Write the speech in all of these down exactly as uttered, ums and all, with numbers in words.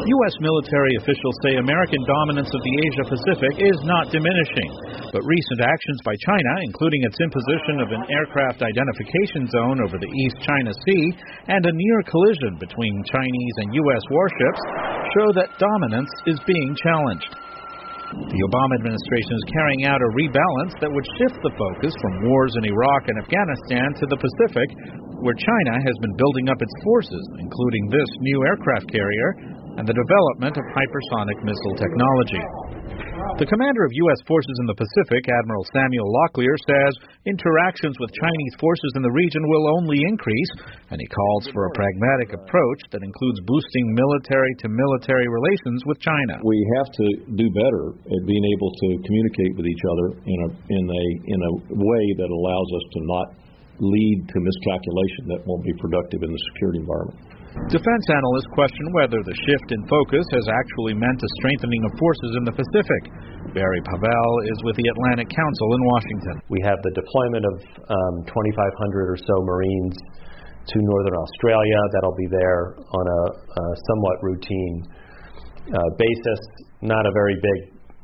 U S military officials say American dominance of the Asia-Pacific is not diminishing, but recent actions by China, including its imposition of an aircraft identification zone over the East China Sea and a near collision between Chinese and U S warships, show that dominance is being challenged. The Obama administration is carrying out a rebalance that would shift the focus from wars in Iraq and Afghanistan to the Pacific, where China has been building up its forces, including this new aircraft carrier and the development of hypersonic missile technology. The commander of U S forces in the Pacific, Admiral Samuel Locklear, says interactions with Chinese forces in the region will only increase, and he calls for a pragmatic approach that includes boosting military-to-military relations with China. We have to do better at being able to communicate with each other in a in a in a way that allows us to not lead to miscalculation that won't be productive in the security environment. Defense analysts question whether the shift in focus has actually meant a strengthening of forces in the Pacific. Barry Pavel is with the Atlantic Council in Washington. We have the deployment of um, twenty-five hundred or so Marines to northern Australia. That'll be there on a, a somewhat routine uh, basis, not a very big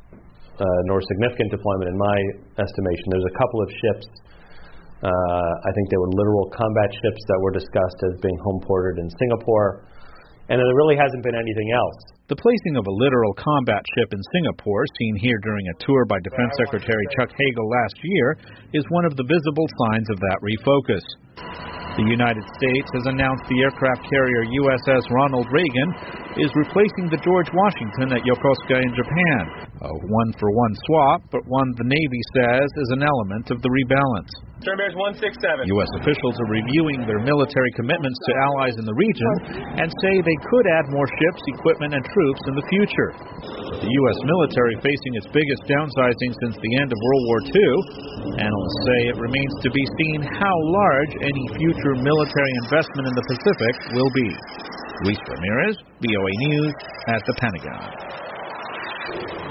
uh, nor significant deployment in my estimation. There's a couple of ships. Uh, I think they were literal combat ships that were discussed as being home ported in Singapore, and there really hasn't been anything else. The placing of a literal combat ship in Singapore, seen here during a tour by Defense Secretary Chuck Hagel last year, is one of the visible signs of that refocus. The United States has announced the aircraft carrier U S S Ronald Reagan is replacing the George Washington at Yokosuka in Japan. A one-for-one swap, but one the Navy says is an element of the rebalance. Stern Bears one six seven. U S officials are reviewing their military commitments to allies in the region and say they could add more ships, equipment, and troops in the future. With the U S military facing its biggest downsizing since the end of World War Two, analysts say it remains to be seen how large any future military investment in the Pacific will be. Luis Ramirez, V O A News, at the Pentagon.